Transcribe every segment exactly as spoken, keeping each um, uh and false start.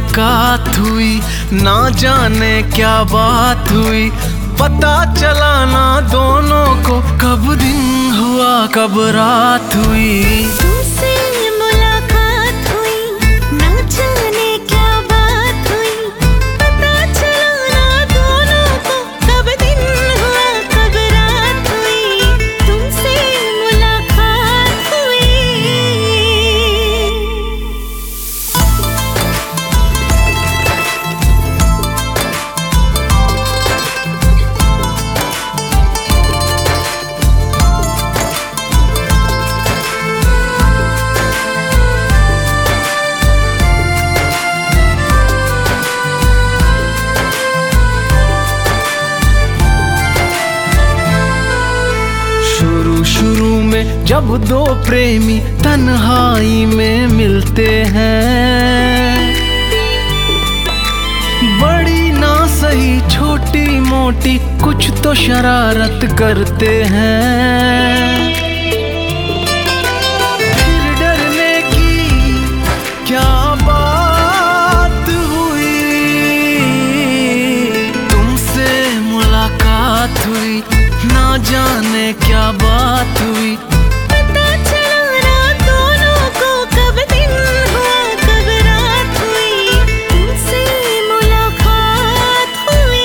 मुलाकात हुई, ना जाने क्या बात हुई, पता चला ना दोनों को कब दिन हुआ कब रात हुई। तुमसे मुलाकात हुई, ना जाने क्या बात हुई, पता चला ना दोनों को कब दिन हुआ कब रात हुई। तुमसे मुलाकात हुई। शुरू शुरू में जब दो प्रेमी तन्हाई में मिलते हैं, बड़ी ना सही छोटी मोटी कुछ तो शरारत करते हैं। फिर डरने की क्या बात हुई, तुमसे मुलाकात हुई, ना जाने क्या बात हुई, पता चला ना दोनों को कब दिन हुआ कब रात हुई। तुमसे मुलाकात हुई।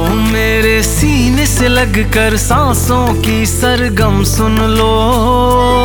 सीने से लगकर सांसों की सरगम सुन लो,